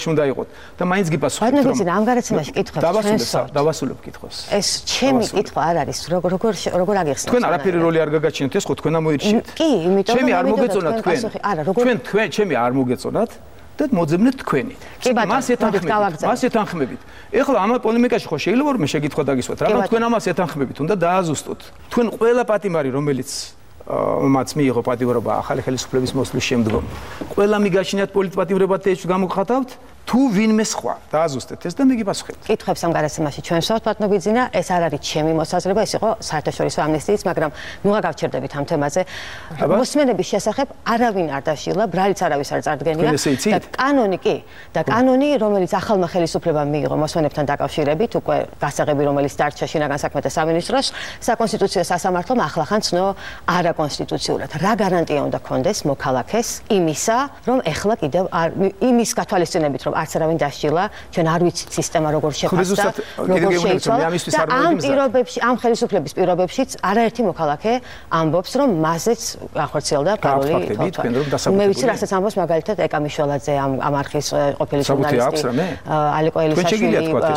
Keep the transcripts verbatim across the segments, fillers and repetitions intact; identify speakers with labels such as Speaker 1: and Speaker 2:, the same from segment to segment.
Speaker 1: უნდა იყოთ და მაინც გიპასუხებთ
Speaker 2: რომ ბატონო ამ გარაცემაში კითხავს
Speaker 1: დავასრულებ დავასრულებ კითხვას
Speaker 2: ეს ჩემი კითხვა არ არის როგორ როგორ აგიხსნათ
Speaker 1: თქვენ არაფერი როლი არ გაგაჩინოთ ეს ხო თქვენ ამოირჩიეთ
Speaker 2: კი იმიტომ
Speaker 1: ჩემი არ მოგეწონათ თქვენ
Speaker 2: არა როგორ
Speaker 1: თქვენ თქვენ ჩემი არ მოგეწონათ და მოძებნეთ თქვენი მას ეთანხმებით მას ეთანხმებით ეხლა ამ პოლემიკაში ხო შეიძლება რომ მე შეკითხვა დაგისვათ მაგრამ თქვენ ამას ეთანხმებით უნდა დააზუსტოთ თქვენ ყველა პატიმარი რომელიც მათ მიიღო პატიმრობა ახალი ხელისუფლების მოსვლის შემდგომ ყველა მიგაშინათ პოლიტპატიმრებად ეს გამოგხატავთ თუ ვინმე სხვა დააზუსტეთ ეს და მე გიპასუხებთ
Speaker 2: კითხებს ამ გარაცემაში ჩვენ ვსვათ ბატონო ბიძინა ეს არ არის ჩემი მოსაზრება ეს იყო საერთაშორისო ამნისტიის მაგრამ ნუ გავჩერდებით ამ თემაზე მოსმენების შესახებ არავინ არ დაშილა ბრალიც არავის არ წარდგენია და კანონი კი და კანონი რომელიც ახალმა ხელისუფლებამ მიიღო მოსმენებთან დაკავშირებით უკვე გასაღები რომელიც დარჩა შინაგან საქმეთა სამინისტროს საკონსტიტუციო სასამართლომ ახლახან ცნო არაკონსტიტუციურად რა გარანტია უნდა კონდეს მოქალაქეს იმისა რომ ეხლა კიდევ იმის გათვალისწინებით რომ არც არავინ დასჯილა, ჩვენ არ ვიცით სისტემა როგორ შეფასდა, როგორ შეიცვალა და ამ პირობებში, ამ ხელისუფლების პირობებშიც არაერთი მოქალაქე ამბობს, რომ მასეც ახორციელდა პაროლი თოთვა. მე ვიცი, რასაც ამბობს მაგალითად ეკა მიშველაძე ამ ამ არხის ყოფილი ჟურნალისტი ალიკო ელისაშვილი.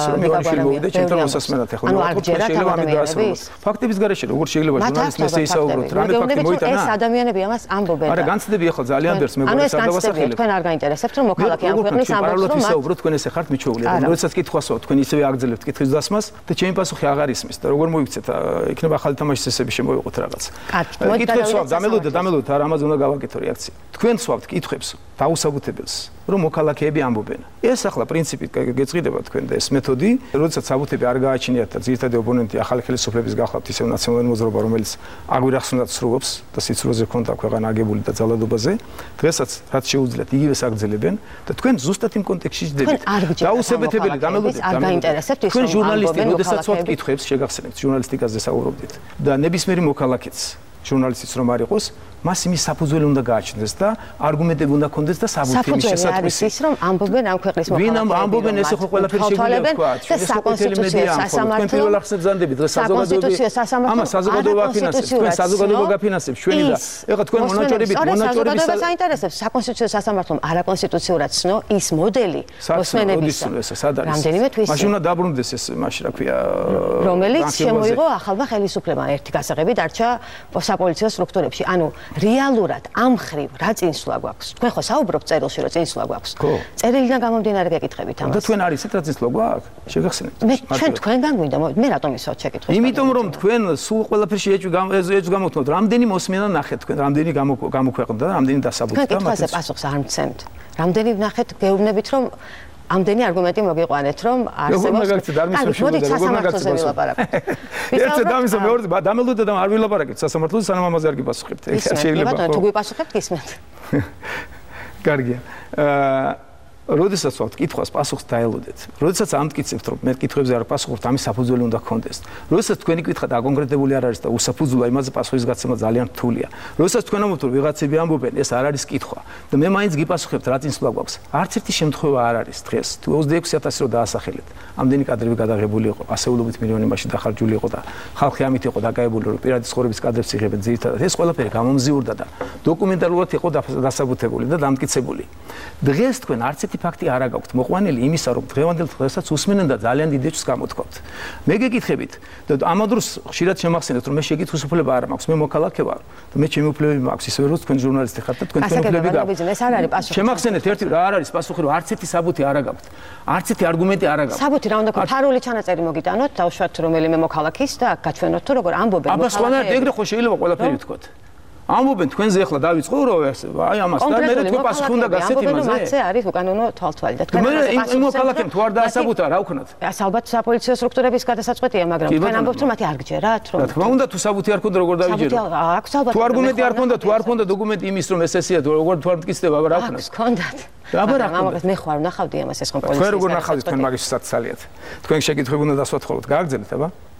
Speaker 2: ანუ არ გჯერათ ამ ადამიანების
Speaker 1: ფაქტების გარეშე როგორ შეიძლება ჟურნალისტმა ესე ისაუბროთ, რამე ფაქტი მოიტანა?
Speaker 2: ეს ადამიანები ამას ამბობენ.
Speaker 1: არა, განცდები ახლა ძალიან ბევრს მეგობრებს არ დავასახელებ.
Speaker 2: თქვენ არ გაინტერესებთ რომ მოქალაქე ამ ქვეყნის ამბობს
Speaker 1: რომ ისაუბროთ თქვენ ესე ხართ მიჩვეული და როდესაც კითხვასო თქვენ ისევე აგძლებთ კითხვის დასმას და ჩემი პასუხი აღარ ისმის და როგორ მოიქცეთ იქნება ახალი თამაშის წესები შემოვიყოთ რაღაც კითხვებს სვავთ დამელოდეთ დამელოდეთ არ ამაზე უნდა გავაკეთო რეაქცია თქვენ სვავთ კითხვებს დაუსაბუთებელს რომ მოქალაქეები ამბობენ ეს ახლა პრინციპით გეწყიდება თქვენ და ეს მეთოდი როდესაც საბუთები არ გააჩინიათ და ძირითადი ოპონენტი ახალი ხელისუფლების გახლავთ ისევ ნაციონალური მოძრაობა რომელიც აგვირახსნათ სრულობს და სიცრუეზე ქონდა ქვეყანა აგებული და ძალადობაზე დღესაც რაც შეუძლიათ იგივეს აგძლებენ და თქვენ ზუსტად იმ კონტექსტში ჯდებით დაუსაბუთებელი დამელოდეთ
Speaker 2: არ გაინტერესებთ ის
Speaker 1: თქვენ ჟურნალისტი როდესაც სვავთ კითხვებს შეგახსენებთ ჟურნალისტიკაზე საუბრობდით და ნებისმიერი მოქალაქეც ჟურნალისტიც რომ არ იყოს მას იმის საფუძველი უნდა გააჩნდეს და არგუმენტები უნდა კონდეს და საბუთი იმის შესაძლებელი
Speaker 2: ის რომ ამბობენ ამ ქვეყნის მოქალაქეები
Speaker 1: ვინ ამბობენ ესე ხო ყველაფერი შეგვიძლია თქვა
Speaker 2: ეს საკონსტიტუციო სასამართლო
Speaker 1: თქვენ პირველ ახსნით ზანდები დღეს საზოგადოებრივი ამას საზოგადოება აფინანსებს თქვენ საზოგადოება გაფინანსებს ჩვენი და ეხლა თქვენ მონაჭრებით მონაჭრებით
Speaker 2: საინტერესებს საკონსტიტუციო სასამართლომ არაკონსტიტუციურად ცნო ის მოდელი მოსმენების რამდენიმე თვის
Speaker 1: მაშინ უნდა დაბრუნდეს ეს მაშინ რა ქვია
Speaker 2: რომელიც შემოიღო ახალმა ხელისუფლებამ ერთი გასაღები დარჩა საპოლიციო სტრუქტურებში ანუ რეალურად ამ ხრივ რა წინსვლა გვაქვს? თქვენ ხო საუბრობთ წერილში რომ წინსვლა გვაქვს? წერილიდან გამომდინარე გეკითხებით ამას.
Speaker 1: და თქვენ არის ეს რა წინსვლა გვაქვს? შეგახსენებთ.
Speaker 2: მე ჩვენ თქვენგან გვინდა მე რატომ ისევ შეკითხეთ?
Speaker 1: იმიტომ რომ თქვენ სულ ყველაფერში ეჭვი ეჭვს გამოთმოთ, რამდენი მოსმენა ნახეთ თქვენ, რამდენი გამოქვეყნდა და რამდენი დასაბუთდა
Speaker 2: მაგას. თქვენ კითხვაზე პასუხს არ მცემთ. რამდენი ნახეთ გეუბნებით რომ ამდენი არგუმენტი მოგიყვანეთ რომ არსებობს მოდით სასამართლოზე ვილაპარაკოთ.
Speaker 1: ერთზე დამისო მეორეზე დამელოდეთ და არ ვილაპარაკეთ სასამართლოზე სანამ ამაზე არ გიპასუხებთ. ეს შეიძლება
Speaker 2: ხო? თუ გიპასუხებთ გისმენთ.
Speaker 1: კარგია. აა როდესაც ვთქვათ კითხვას პასუხს დაელოდეთ. როდესაც ამტკიცებთ რომ მე კითხვებზე არ პასუხობთ, ამის საფუძველი უნდა გქონდეს. როდესაც თქვენი კითხვა დაკონკრეტებული არ არის და უსაფუძვლოა, იმაზე პასუხის გაცემა ძალიან რთულია. როდესაც თქვენ ამბობთ რომ ვიღაცები ამბობენ, ეს არ არის კითხვა და მე მაინც გიპასუხებთ რა წინსვლა გვაქვს. არც ერთი შემთხვევა არ არის დღეს. თუ ოცდაექვსი ათასი რო დაასახელეთ, ამდენი კადრები გადაღებული იყო, ასეულობით მილიონი მაშინ დახარჯული იყო და ხალხი ამით იყო დაკავებული რომ პირადი ცხოვრების კადრებს იღებენ ძირითადად. ეს ყველაფერი გამომზიურდა და დოკუმენტალურად იყო დასაბუთებული და დამტკიცებული. დღეს თქვენ არც ფაქტი არ აგაქვთ მოყვანილი იმისა რომ დღევანდელ დღესაც უსმენენ და ძალიან დიდ ეჭვს გამოთქვათ. მე გეკითხებით და ამავ დროს ხშირად შემახსენეთ რომ მე შეკითხვის უფლება არ მაქვს, მე მოქალაქე ვარ და მე ჩემი უფლებები მაქვს, ისევე რომ თქვენ ჟურნალისტი ხართ და თქვენ თქვენი უფლებები გაქვთ.
Speaker 2: ეს არ არის პასუხი.
Speaker 1: შემახსენეთ ერთი რა არ არის პასუხი რომ არც ერთი საბუთი არ აგაქვთ. არც ერთი არგუმენტი არ აგაქვთ.
Speaker 2: საბუთი რა უნდა გქონდეს? ფარული ჩანაწერი მოგიტანოთ, დავშვათ რომელიმე მოქალაქის და გაჩვენოთ თუ როგორ ამბობენ
Speaker 1: მოქალაქეები. აბა სხვანაირად ეგრე ხო შეიძლება ყველაფერი ვთქვათ. ამბობენ თქვენზე ახლა დავიწყო რომ აი ამას და მე თქვენ პასუხი უნდა გასცეთ იმაზე.
Speaker 2: ამბობენ მათზე არის უკანონო თვალთვალი და თქვენ
Speaker 1: ამაზე მოქალაქემ თუ არ დაასაბუთა რა ვქნათ?
Speaker 2: ეს ალბათ საპოლიციო სტრუქტურების გადასაწყვეტია, მაგრამ თქვენ ამბობთ რომ მათი არ გჯერათ რომ
Speaker 1: რა თქმა უნდა თუ საბუთი არ ქონდა როგორ დავიჯერო? თუ არგუმენტი არ ქონდა, თუ არ ქონდა დოკუმენტი იმის რომ ეს ესეა როგორ თუ არ მტკიცდება რა ვქნათ?
Speaker 2: აქვს ქონდათ.
Speaker 1: აბა რა ქონდა?
Speaker 2: მე ხო არ ნახავდი ამას ეს ხომ პოლიციის.
Speaker 1: თქვენ როგორ ნახავთ თქვენ მაგის საცალიათ? თქვენ შეკითხვები უნდა დასვათ ხოლმე გააგრძელეთ აბა?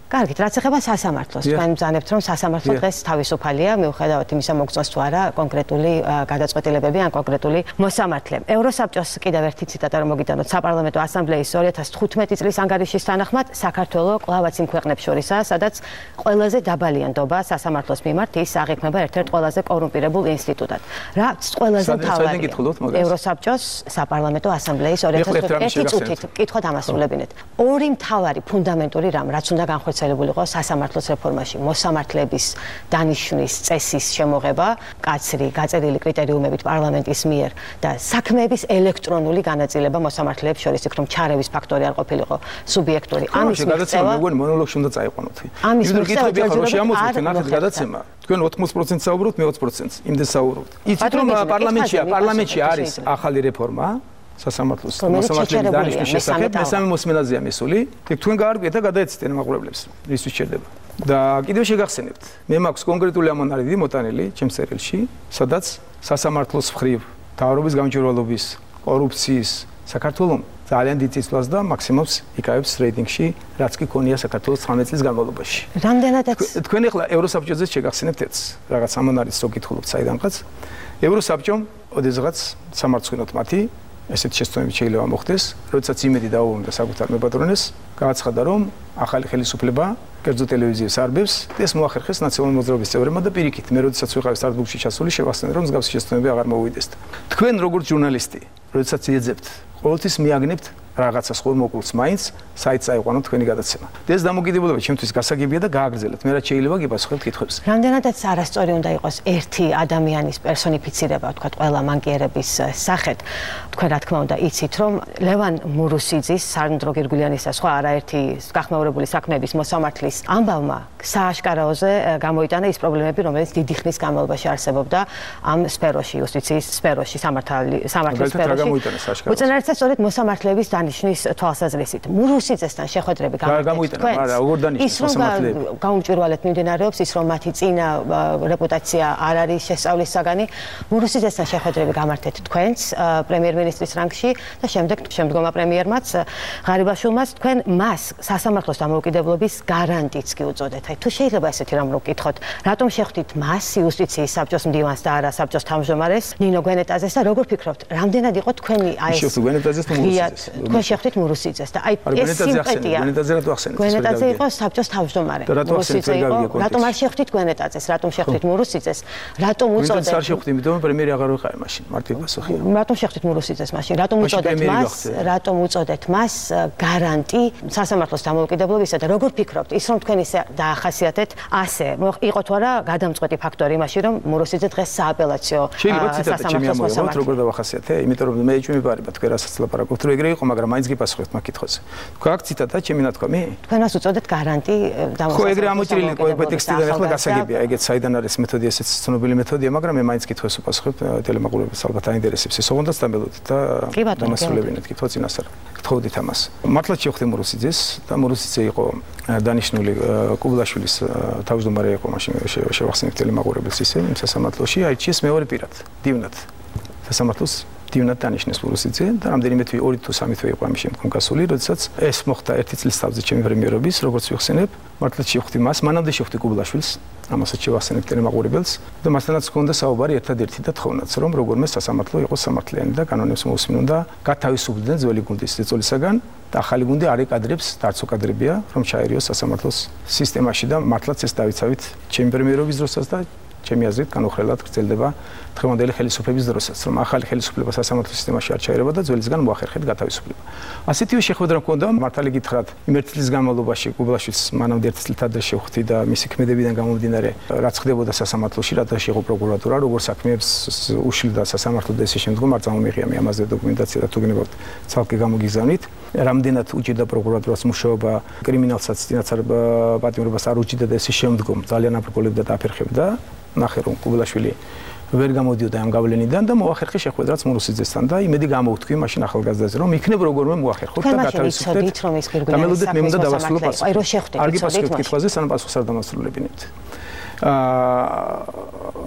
Speaker 2: კარგით, რაც ეხება სასამართლოს, თქვენ ბრძანებთ, რომ სასამართლო დღეს თავისუფალია, მიუხედავად იმისა, მოგწონს თუ არა კონკრეტული გადაწყვეტილებები ან კონკრეტული მოსამართლე. ევროსაბჭოს კიდევ ერთი ციტატა რომ მოგიტანოთ, საპარლამენტო ასამბლეის ორი ათას თხუთმეტი წლის ანგარიშის თანახმად, საქართველოს კლავაც იმ ქვეყნებს შორისაა, სადაც ყველაზე დაბალია ნდობა სასამართლოს მიმართ, ის აღიქმება ერთ-ერთ ყველაზე კორუმპირებულ ინსტიტუტად. რაც ყველაზე მთავარია. ევროსაბჭოს საპარლამენტო ასამბლეის ორი ათას თხუთმეტი წუთით კითხვა დამასრულებინეთ. ორი მთავარი ფუნდამენტური რამ, რაც უნდა განხორციელებულიყო სასამართლოს რეფორმაში, მოსამართლეების დანიშვნის წესის შემოღება, კაცრი, გაწერილი კრიტერიუმებით პარლამენტის მიერ და საქმეების ელექტრონული განაწილება მოსამართლეებს შორის, იქ რომ ჩარევის ფაქტორი არ ყოფილიყო სუბიექტური.
Speaker 1: ამის მიღწევა მეგონი მონოლოგში უნდა წაიყვანოთ.
Speaker 2: ამის მიღწევა
Speaker 1: ხარში ამოწმეთ, ნახეთ გადაცემა. თქვენ ოთხმოცდ პროცენტს საუბრობთ, მე ოცი პროცენტს. იმდენ საუბრობთ. იცით რომ პარლამენტშია, პარლამენტში არის ახალი რეფორმა. სასამართლოს მოსამართლეების დანიშვნის შესახებ მესამე მოსმენაზეა მისული. თქვენ გაარკვიეთ და გადაეცით ემაყურებლებს რისთვის შედება. და კიდევ შეგახსენებთ, მე მაქვს კონკრეტული ამონარიდი მოტანილი ჩემს წერილში, სადაც სასამართლოს მხრივ თავრობის გამჭვირვალობის, კორუფციის საქართველოს ძალიან დიდ წინსვლას და მაქსიმუმს იკავებს რეიტინგში, რაც კი ქონია საქართველოს ცხრამეტ წლის განმავლობაში.
Speaker 2: რამდენადაც
Speaker 1: თქვენ ახლა ევროსაბჭოზე შეგახსენებთ ერთს, რაღაც ამონარიდს რო გითხულობთ საიდანღაც. ევროსაბჭომ ოდესღაც სამარცხვინოთ მათი ესეთი შეცდომები შეიძლება მოხდეს, როდესაც იმედი დაუბრუნდა საკუთარ მებადრონეს, გააცხადა რომ ახალი ხელისუფლება კერძო ტელევიზიის არბებს ეს მოახერხეს ნაციონალური მოძრაობის წევრებმა და პირიქით, მე როდესაც ვიყავი სტარტბუქში ჩასული, შევახსენე რომ მსგავსი შეცდომები აღარ მოვიდეს. თქვენ როგორც ჟურნალისტი, როდესაც იეძებთ, ყოველთვის მიაგნებთ რაღაცას ხორმოკლს მაინც საიტს აიყვანოთ თქვენი გადაცემა. ეს დამოკიდებულება ჩემთვის გასაგებია და გააგრძელეთ. მე რაც შეიძლება გიპასუხებთ კითხვებს.
Speaker 2: რამდენადაც არასწორი უნდა იყოს ერთი ადამიანის პერსონიფიცირება, თქვა ყველა მანკიერების სახეთ. თქვენ რა თქმა უნდა იცით რომ ლევან მურუსიძის, სანდრო გირგულიანის და სხვა არაერთი გახმაურებული საქმეების მოსამართლის ამბავმა სააშკარაოზე გამოიტანა ის პრობლემები, რომელიც დიდი ხნის განმავლობაში არსებობდა ამ სფეროში, იუსტიციის სფეროში, სამართლის სფეროში. უწინარესად სწორედ მოსამართლეების დანიშნის თვალსაზრისით. მურუსიძესთან შეხვედრები
Speaker 1: გამოიტანა, მაგრამ როგორ დანიშნეს მოსამართლეები?
Speaker 2: გაუმჭვირვალედ მიმდინარეობს ის, რომ მათი წინა რეპუტაცია არ არის შესწავლის საგანი. მურუსიძესთან შეხვედრები გამართეთ თქვენს პრემიერ-მინისტრის რანგში და შემდეგ შემდგომა პრემიერმაც ღარიბაშვილმაც თქვენ მას სასამართლოს დამოუკიდებლობის გარანტიც კი უწოდეთ. აი თუ შეიძლება ესეთი რამ რო გკითხოთ, რატომ შეხვდით მას იუსტიციის საბჭოს მდივანს და არა საბჭოს თავმჯდომარეს ნინო გვენეტაძეს და როგორ ფიქრობთ, რამდენად იყო თქვენი აი ეს
Speaker 1: შეხვდით გვენეტაძეს თუ მურუსიძეს?
Speaker 2: თქვენ შეხვდით მურუსიძეს და აი ეს სიმპათია
Speaker 1: გვენეტაძე რატო ახსენეთ?
Speaker 2: გვენეტაძე იყო საბჭოს თავმჯდომარე.
Speaker 1: მურუსიძე იყო,
Speaker 2: რატომ არ შეხვდით გვენეტაძეს, რატომ შეხვდით მურუსიძეს? რატომ უწოდეთ?
Speaker 1: გვენეტაძეს არ შეხვდით, იმიტომ რომ პრემიერი აღარ ვიყავი მაშინ, მარტივ პასუხია.
Speaker 2: რატომ შეხვდით მურუსიძეს მაშინ? რატომ უწოდეთ მას? რატომ უწოდეთ მას გარანტი სასამართლოს დამოუკიდებლობისა და როგორ ფიქრობთ, ის რომ თქვენ ისე დაახასიათეთ, ასე იყო თუ არა გადამწყვეტი ფაქტორი იმაში, რომ მურუსიძე დღეს სააპელაციო
Speaker 1: სასამართლოს მოსამართლე როგორ დავახასიათე? იმიტომ რომ მე ჩემიპარება თქვენ რასაც ლაპარაკობთ, რომ ეგრე იყო, მაგრამ მაინც გიპასუხებთ მაგ კითხვაზე. თქვენ აქ ციტატა ჩემი ნათქვამი?
Speaker 2: თქვენ მას უწოდეთ გარანტი დამოსასწრებელი.
Speaker 1: ხო, ეგრე ამოჭრილი იყო ტექსტიდან, ახლა გასაგებია, ეგეც საიდან არის მეთოდი, ესეც ცნობილი მეთოდია, მაგრამ მე მაინც კითხვას უპასუხებ ტელემაყურებელს, ალბათ აინტერესებს ეს, ოღონდ დამელოდით და დამასრულებინეთ კითხვა წინასწარ. გთხოვდით ამას. მართლაც შევხვდი მურუსიძეს და მურუსიძე იყო დანიშნული კუბლაშვილის თავმჯდომარე იყო მაშინ შევახსენებ ტელემაყურებელს ისე იმ სასამართლოში, აირჩიეს მეორე პირად, დივნად. სასამართლოს დივნად დანიშნეს მურუსიძე და რამდენიმე თვე ორი თუ სამი თვე იყო ამის შემდგომ გასული, როდესაც ეს მოხდა ერთი წლის თავზე ჩემი პრემიერობის, როგორც ვიხსენებ, მართლაც შევხვდი მას, მანამდე შევხვდი კუბლაშვილს, ამასაც შევახსენებ ტელემაყურებელს და მასთანაც ჰქონდა საუბარი ერთადერთი და თხოვნაც, რომ როგორმე სასამართლო იყოს სამართლიანი და კანონებს მოусმინონ და გათავისუფლდნენ ძველი გუნდის წეწოლისაგან და ახალი გუნდი არ ეკადრებს, არც უკადრებია, რომ ჩაერიოს სასამართლოს სისტემაში და მართლაც ეს დავიცავით ჩემი პრემიერობის დროსაც და ჩემი აზრით განუხრელად გრძელდება დღევანდელი ხელისუფლების დროსაც, რომ ახალი ხელისუფლება სასამართლო სისტემაში არ ჩაერება და ძველისგან მოახერხეთ გათავისუფლება. ასეთივე შეხვედრა მქონდა, მართალი გითხრათ, იმ ერთი წლის განმავლობაში კუბლაშვილს მანამდე ერთი წლით ადრე შევხვდი და მისი ქმედებიდან გამომდინარე, რაც ხდებოდა სასამართლოში, რატოში იყო პროკურატურა, როგორ საქმეებს უშლიდა სასამართლო და ესე შემდგომ არ წამომიღია მე ამაზე დოკუმენტაცია და თუ გნებავთ ცალკე გამოგიგზავნით. რამდენად უჭირდა პროკურატურას მუშაობა, კრიმინალსაც წინასწარ პატიმრობას არ უჭირდა და ესე შემდგომ ძალიან აპროპოლებდა და აფერხებდა. ნახე რომ კუბლაშვილი ვერ გამოდიოდა ამ გავლენიდან და მოახერხე შეხვედრაც მურუსიძესთან და იმედი გამოვთქვი მაშინ ახალგაზრდაზე რომ იქნებ როგორმე მოახერხოთ და
Speaker 2: გათავისუფლდეთ.
Speaker 1: გამელოდეთ მე უნდა დავასრულო პასუხი.
Speaker 2: აი რო შეხვდით,
Speaker 1: არ გიპასუხებთ კითხვაზე, სანამ პასუხს არ დამასრულებინებთ. აა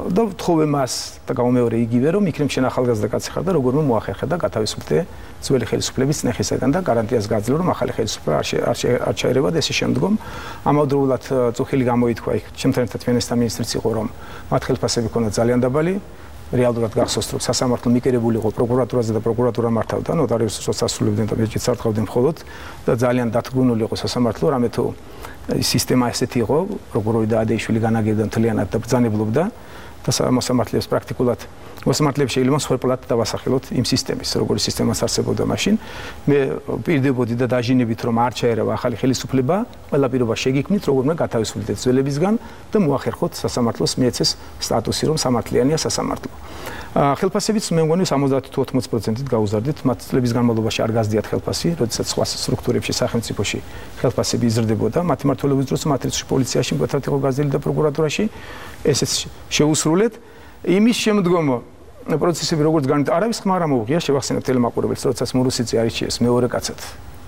Speaker 1: და ვთხოვე მას და გამომეორე იგივე რომ იქნებ შენ ახალგაზრდა კაცი ხარ და როგორმე მოახერხე და გათავისუფლდე ძველი ხელისუფლების წნეხისაგან და გარანტიას გაძლევ რომ ახალი ხელისუფლება არ ჩაერევა და ესე შემდგომ ამავდროულად წუხილი გამოითქვა იქ ჩემთან ერთად ფინანსთა მინისტრიც იყო რომ მათ ხელფასები ქონდა ძალიან დაბალი რეალურად გახსოვს რომ სასამართლო მიკერებული იყო პროკურატურაზე და პროკურატურა მართავდა ნოტარიუსს ასრულებდნენ და მეჯით სართავდნენ მხოლოდ და ძალიან დათგუნული იყო სასამართლო რამე თუ სისტემა ესეთი იყო პროკურორი და ადეიშვილი განაგებდა მთლიანად და ბრძანებლობდა და მოსამართლეებს პრაქტიკულად მოსამართლეებს შეიძლება მსხვერპლად დავასახელოთ იმ სისტემის როგორი სისტემას არსებობდა მაშინ მე პირდებოდი და დაჟინებით რომ არ ჩაერევა ახალი ხელისუფლება ყველა პირობა შეგიქმნით როგორმე გათავისუფლდეთ ძველებისგან და მოახერხოთ სასამართლოს მიეცეს სტატუსი რომ სამართლიანია სასამართლო ხელფასებიც მე მგონი სამოცდაათი თუ ოთხმოცი პროცენტით გაუზარდით მათ წლების განმავლობაში არ გაზდიათ ხელფასი როდესაც სხვა სტრუქტურებში სახელმწიფოში ხელფასები იზრდებოდა მათი მმართველობის დროს მატრიცში პოლიციაში მკვეთრად იყო გაზრდილი და პროკურატურაში ესეც შეუსრულეთ იმის შემდგომ პროცესები როგორც განით არავის ხმა არ მოუღია შევახსენებ ტელემაყურებელს როდესაც მურუსიძე არიჩიეს მეორე კაცად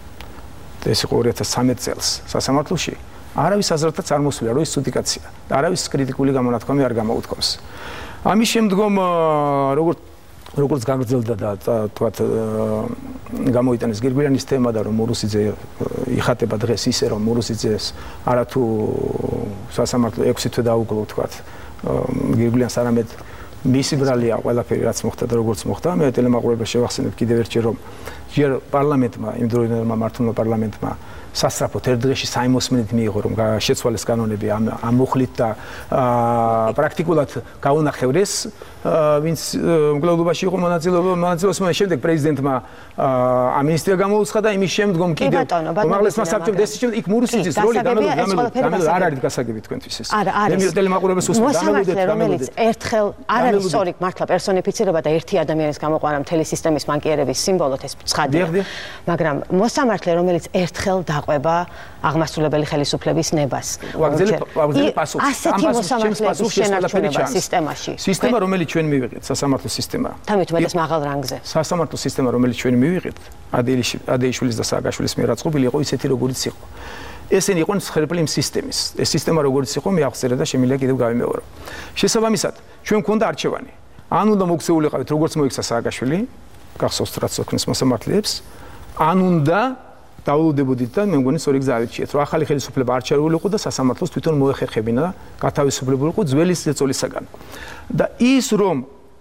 Speaker 1: და ეს იყო ორი ათას ცხრამეტ წელს სასამართლოში არავის აზრთაც არ მოსვლია რომ ის ცუდი კაცია და არავის კრიტიკული გამონათქვამი არ გამოუთქვამს ამის შემდგომ როგორც როგორც გაგრძელდა და თქვათ გამოიტანეს გირგვიანის თემა და რომ მურუსიძე იხატება დღეს ისე რომ მურუსიძეს არათუ სასამართლო ექვსი თვე დაუკლო თქვათ გირგვიანს არამედ მისი ბრალია ყველაფერი რაც მოხდა და როგორც მოხდა მე ტელემაყურებელს შევახსენებ კიდევ ერთხელ რომ ჯერ პარლამენტმა იმ დროინდელმა მართლმა პარლამენტმა სასწრაფოდ ერთ დღეში საიმოსმენით მიიღო რომ შეცვალეს კანონები ამ ამ მუხლით და პრაქტიკულად გაუნახევრეს ვინც მგლოვობაში იყო მონაწილეობა მონაწილეობა შემდეგ პრეზიდენტმა ამინისტრია გამოუცხადა იმის შემდგომ კიდევ უმაღლესმა საბჭომ ეს შემდეგ იქ მურუსიძის როლი დამელოდა არ არის გასაგები თქვენთვის ეს მე ტელემაყურებელს უსმენთ
Speaker 2: მოსამართლე რომელიც ერთხელ არ არის სწორი მართლა პერსონიფიცირება და ერთი ადამიანის გამოყვანა მთელი სისტემის მანკიერების სიმბოლოდ ეს ცხადია მაგრამ მოსამართლე რომელიც ერთხელ დაყვება აღმასრულებელი ხელისუფლების ნებას
Speaker 1: ვაგზელებ ვაგზელებ პასუხს
Speaker 2: ასეთი მოსამართლეების შენარჩუნება სისტემაში
Speaker 1: სისტემა რომელიც ჩვენ მივიღეთ სასამართლო სისტემა
Speaker 2: თამით მეტად მაღალ რანგზე
Speaker 1: სასამართლო სისტემა რომელიც ჩვენ მივიღეთ ადეიშვილის და სააკაშვილის მიერ აწყობილი იყო ისეთი როგორიც იყო ესენი იყვნენ მსხვერპლი იმ სისტემის ეს სისტემა როგორიც იყო მე აღწერე და შემიძლია კიდევ გავიმეორო შესაბამისად ჩვენ გვქონდა არჩევანი ან უნდა მოქცეულიყავით როგორც მოიქცა სააკაშვილი გახსოვთ რაც ოქმის მოსამართლეებს ან უნდა დაულოდებოდით და მე მგონი სწორი გზა არჩიეთ რომ ახალი ხელისუფლება არ ჩარულიყო და სასამართლოს თვითონ მოეხერხებინა და გათავისუფლებულიყო ძველი ზეწოლისაგან და ის რომ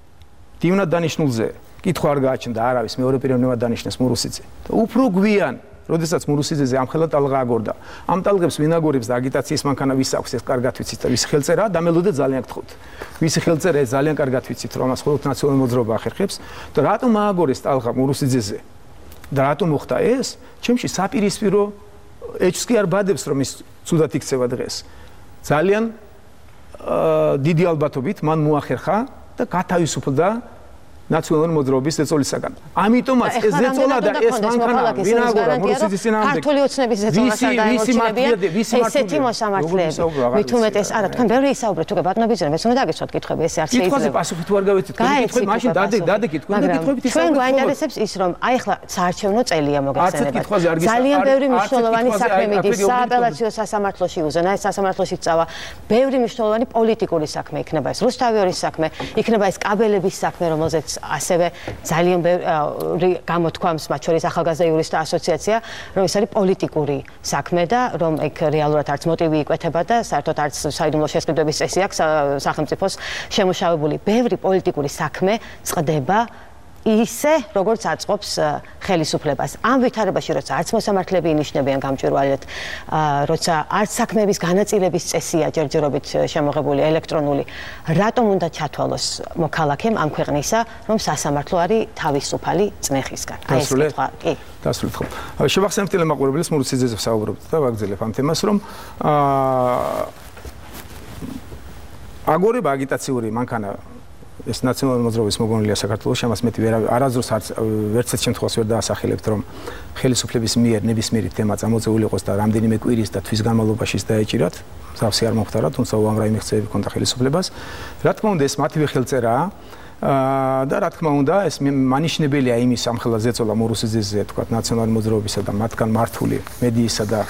Speaker 1: დივნად დანიშნულზე კითხვა არ გააჩნდა არავის მეორე პიროვნებად დანიშნეს მურუსიძე და უფრო გვიან როდესაც მურუსიძეზე ამხელა ტალღა აგორდა ამ ტალღებს ვინ აგორებს და აგიტაციის მანქანა ვის აქვს ეს კარგად ვიცით და ვის ხელწერა დამელოდეთ ძალიან გთხოვთ ვისი ხელწერა ეს ძალიან კარგად ვიცით რომ ამას მხოლოდ ნაციონალური მოძრაობა ახერხებს და რატომ ააგორეს ტალღა მურუსიძეზე და რატომ მოხდა ეს ჩემში საპირისპირო ეჭვს კი არ ბადებს რომ ის ცუდად იქცევა დღეს ძალიან დიდი ალბათობით მან მოახერხა და გათავისუფლდა ნაციონალური მოძრაობის ზეწოლისაგან. ამიტომაც ეს ზეწოლა და ეს მანქანა ვინ აგორა მურუსიძის წინააღმდეგ?
Speaker 2: ქართული ოცნების ზეწოლასთან დაემორჩილებიან ესეთი მოსამართლეები. მით უმეტეს არა თქვენ ბევრი ისაუბრეთ თუკი ბატონობიძე მეც უნდა დაგესვათ კითხვები ეს არ შეიძლება.
Speaker 1: კითხვაზე პასუხი თუ არ გავეცით თქვენ კითხვები მაშინ დადე დადეკით თქვენ და კითხვებით ისაუბრეთ.
Speaker 2: ჩვენ გვაინტერესებს ის რომ აი ახლა საარჩევნო წელია მოგეხსენებათ. ძალიან ბევრი მნიშვნელოვანი საქმე მიდის სააპელაციო სასამართლოში უზენაეს სასამართლოში წავა. ბევრი მნიშვნელოვანი პოლიტიკური საქმე იქნება ეს რუსთავიორის საქმე, იქნება ეს კაბელების საქმე რომელზეც ასევე ძალიან ბევრი გამოთქვამს მათ შორის ახალგაზრდა იურისტთა ასოციაცია რომ ეს არის პოლიტიკური საქმე და რომ ეგ რეალურად არც მოტივი იკვეთება და საერთოდ არც საიდუმლო შესყიდვების წესი აქვს სახელმწიფოს შემუშავებული ბევრი პოლიტიკური საქმე წყდება ისე როგორც აწყობს ხელისუფლებას. ამ ვითარებაში როცა არც მოსამართლეები ინიშნებიან გამჭვირვალედ, როცა არც საქმეების განაწილების წესია ჯერჯერობით შემოღებული ელექტრონული, რატომ უნდა ჩათვალოს მოქალაქემ ამ ქვეყნისა, რომ სასამართლო არის თავისუფალი წნეხისგან? აი ეს კითხვა, კი.
Speaker 1: დასრულეთ ხო. შევახსენებ ტელემაყურებელს მურუსიძეზე ვსაუბრობთ და ვაგრძელებ ამ თემას, რომ აგორება აგიტაციური მანქანა ეს ნაციონალური მოძრაობის მოგონილია საქართველოს ამას მეტი ვერ არაზრს არც ვერცეთ შემთხვევას ვერ დაასახელებთ რომ ხელისუფლების მიერ ნებისმიერი თემა წამოწეული იყოს და რამდენიმე კვირის და თვის განმავლობაში დაეჭირათ მსავსე არ მომხდარა თუმცა უამრავი მიღწევები ჰქონდა ხელისუფლებას რა თქმა უნდა ეს მათივე ხელწერაა და რა თქმა უნდა ეს მანიშნებელია იმის ამხელა ზეწოლა მურუსიძეზე თქვა ნაციონალური მოძრაობისა და მათგან მართული მედიისა და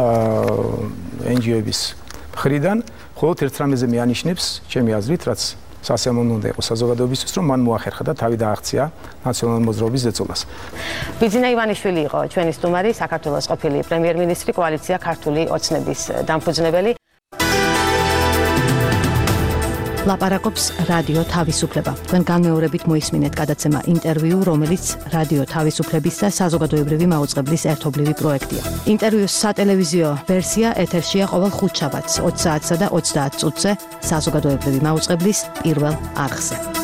Speaker 1: ენჯიოების მხრიდან მხოლოდ ერთ რამეზე მეანიშნებს ჩემი აზრით რაც სასიამოვნო უნდა იყოს საზოგადოებისთვის, რომ მან მოახერხა და თავი დააღწია ნაციონალური მოძრაობის ზეწოლას.
Speaker 2: ბიძინა ივანიშვილი იყო ჩვენი სტუმარი, საქართველოს ყოფილი პრემიერ-მინისტრი, კოალიცია ქართული ოცნების დამფუძნებელი. ლაპარაკობს რადიო თავისუფლება. თქვენ განმეორებით მოისმინეთ გადაცემა ინტერვიუ, რომელიც რადიო თავისუფლების და საზოგადოებრივი მაუწყებლის ერთობლივი პროექტია. ინტერვიუს სატელევიზიო ვერსია ეთერშია ყოველ ხუთშაბათს, ოც საათსა და ოცდაათ წუთზე საზოგადოებრივი მაუწყებლის პირველ არხზე.